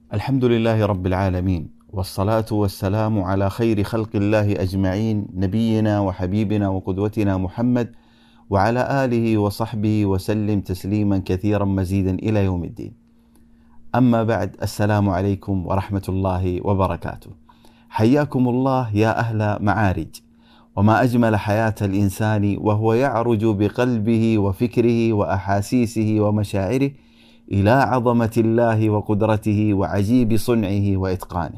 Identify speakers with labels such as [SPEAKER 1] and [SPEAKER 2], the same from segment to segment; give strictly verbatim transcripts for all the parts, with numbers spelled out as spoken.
[SPEAKER 1] الحمد لله رب العالمين، والصلاة والسلام على خير خلق الله أجمعين، نبينا وحبيبنا وقدوتنا محمد وعلى آله وصحبه وسلم تسليما كثيرا مزيدا إلى يوم الدين. أما بعد، السلام عليكم ورحمة الله وبركاته. حياكم الله يا أهل معارج. وما أجمل حياة الإنسان وهو يعرج بقلبه وفكره وأحاسيسه ومشاعره إلى عظمة الله وقدرته وعجيب صنعه وإتقانه.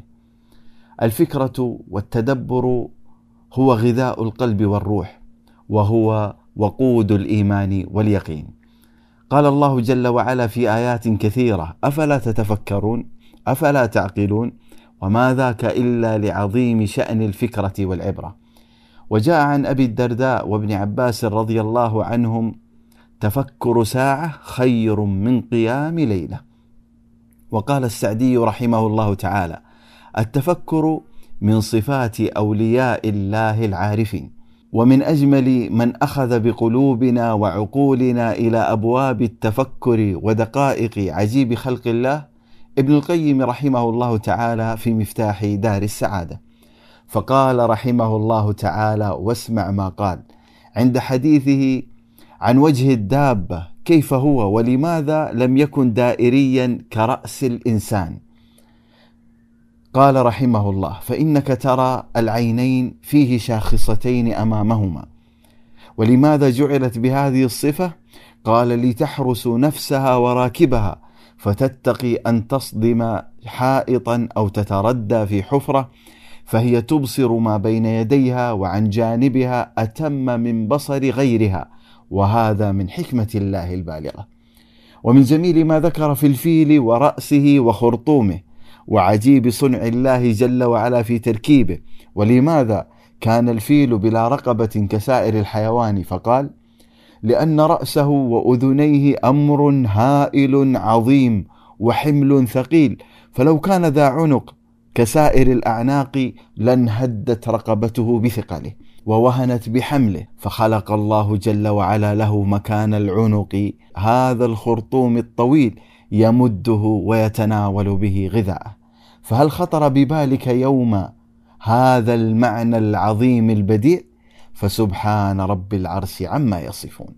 [SPEAKER 1] الفكرة والتدبر هو غذاء القلب والروح، وهو وقود الإيمان واليقين. قال الله جل وعلا في آيات كثيرة: أفلا تتفكرون أفلا تعقلون وما ذاك إلا لعظيم شأن الفكرة والعبرة. وجاء عن أبي الدرداء وابن عباس رضي الله عنهم: تفكر ساعة خير من قيام ليلة. وقال السعدي رحمه الله تعالى: التفكر من صفات أولياء الله العارفين. ومن أجمل من أخذ بقلوبنا وعقولنا إلى أبواب التفكر ودقائق عجيب خلق الله ابن القيم رحمه الله تعالى في مفتاح دار السعادة. فقال رحمه الله تعالى، واسمع ما قال عند حديثه عن وجه الدابة كيف هو ولماذا لم يكن دائريا كرأس الإنسان. قال رحمه الله: فإنك ترى العينين فيه شاخصتين أمامهما. ولماذا جعلت بهذه الصفة؟ قال: لتحرس نفسها وراكبها فتتقي أن تصدم حائطا أو تتردى في حفرة، فهي تبصر ما بين يديها وعن جانبها أتم من بصر غيرها، وهذا من حكمة الله البالغة. ومن جميل ما ذكر في الفيل ورأسه وخرطومه، وعجيب صنع الله جل وعلا في تركيبه. ولماذا كان الفيل بلا رقبة كسائر الحيوان؟ فقال: لأن رأسه وأذنيه أمر هائل عظيم وحمل ثقيل، فلو كان ذا عنق كسائر الأعناق لانهدت رقبته بثقله ووهنت بحمله، فخلق الله جل وعلا له مكان العنق هذا الخرطوم الطويل يمده ويتناول به غذاءه. فهل خطر ببالك يوم هذا المعنى العظيم البديع؟ فسبحان رب العرش عما يصفون.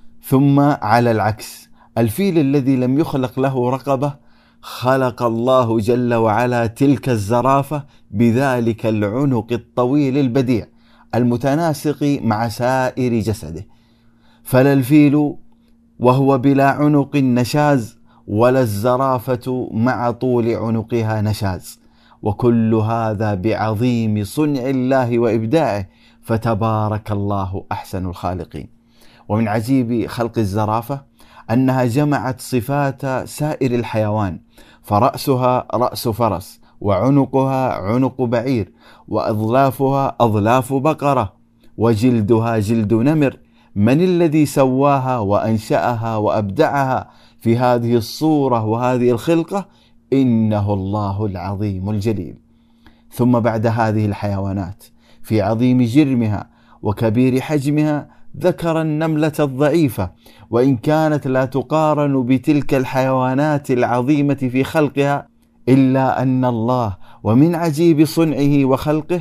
[SPEAKER 1] ثم على العكس، الفيل الذي لم يخلق له رقبة خلق الله جل وعلا تلك الزرافة بذلك العنق الطويل البديع المتناسق مع سائر جسده. فلا الفيل وهو بلا عنق نشاز، ولا الزرافة مع طول عنقها نشاز، وكل هذا بعظيم صنع الله وإبداعه، فتبارك الله أحسن الخالقين. ومن عجيب خلق الزرافة أنها جمعت صفات سائر الحيوان، فرأسها رأس فرس، وعنقها عنق بعير، وأظلافها أظلاف بقرة، وجلدها جلد نمر. من الذي سواها وأنشأها وأبدعها في هذه الصورة وهذه الخلقة؟ إنه الله العظيم الجليل. ثم بعد هذه الحيوانات في عظيم جرمها وكبير حجمها ذكر النملة الضعيفة، وإن كانت لا تقارن بتلك الحيوانات العظيمة في خلقها، إلا أن الله ومن عجيب صنعه وخلقه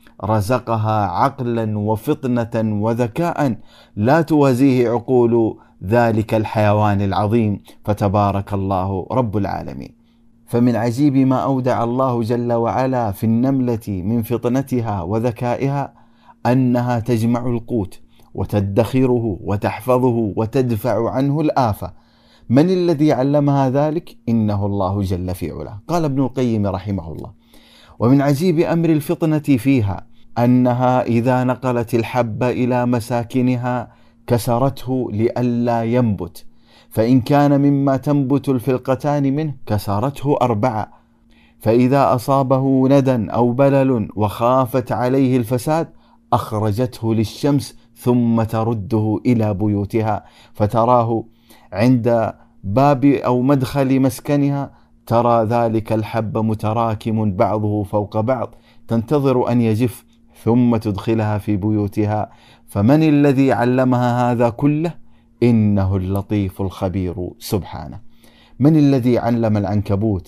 [SPEAKER 1] رزقها عقلا وفطنة وذكاء لا توازيه عقول ذلك الحيوان العظيم، فتبارك الله رب العالمين. فمن عجيب ما أودع الله جل وعلا في النملة من فطنتها وذكائها أنها تجمع القوت وتدخره وتحفظه وتدفع عنه الآفة. من الذي علمها ذلك؟ إنه الله جل في علاه. قال ابن القيم رحمه الله: ومن عجيب أمر الفطنة فيها أنها إذا نقلت الحب إلى مساكنها كسرته لئلا ينبت، فإن كان مما تنبت الفلقتان منه كسرته أربعة، فإذا أصابه ندى أو بلل وخافت عليه الفساد أخرجته للشمس ثم ترده إلى بيوتها، فتراه عند باب أو مدخل مسكنها ترى ذلك الحب متراكم بعضه فوق بعض، تنتظر أن يجف ثم تدخلها في بيوتها. فمن الذي علمها هذا كله؟ إنه اللطيف الخبير سبحانه. من الذي علم العنكبوت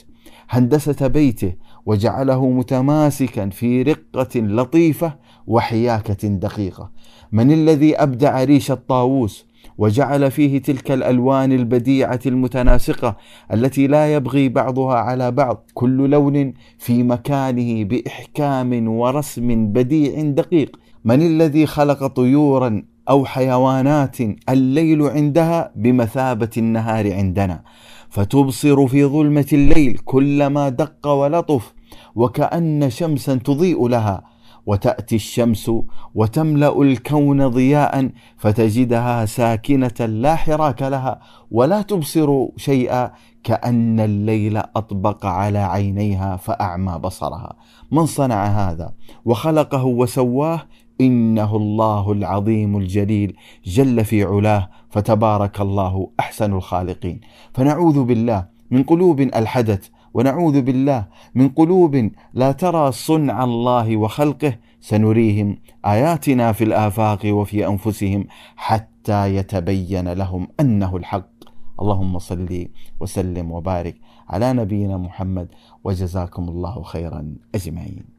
[SPEAKER 1] هندسة بيته وجعله متماسكا في رقة لطيفة وحياكة دقيقة؟ من الذي أبدع ريش الطاووس وجعل فيه تلك الألوان البديعة المتناسقة التي لا يبغي بعضها على بعض، كل لون في مكانه بإحكام ورسم بديع دقيق؟ من الذي خلق طيورا أو حيوانات الليل عندها بمثابة النهار عندنا، فتبصر في ظلمة الليل كلما دق ولطف وكأن شمسا تضيء لها، وتأتي الشمس وتملأ الكون ضياء فتجدها ساكنة لا حراك لها ولا تبصر شيئا، كأن الليل أطبق على عينيها فأعمى بصرها. من صنع هذا وخلقه وسواه؟ إنه الله العظيم الجليل جل في علاه، فتبارك الله أحسن الخالقين. فنعوذ بالله من قلوب ألحدت، ونعوذ بالله من قلوب لا ترى صنع الله وخلقه. سنريهم آياتنا في الآفاق وفي أنفسهم حتى يتبين لهم أنه الحق. اللهم صل وسلم وبارك على نبينا محمد، وجزاكم الله خيرا أجمعين.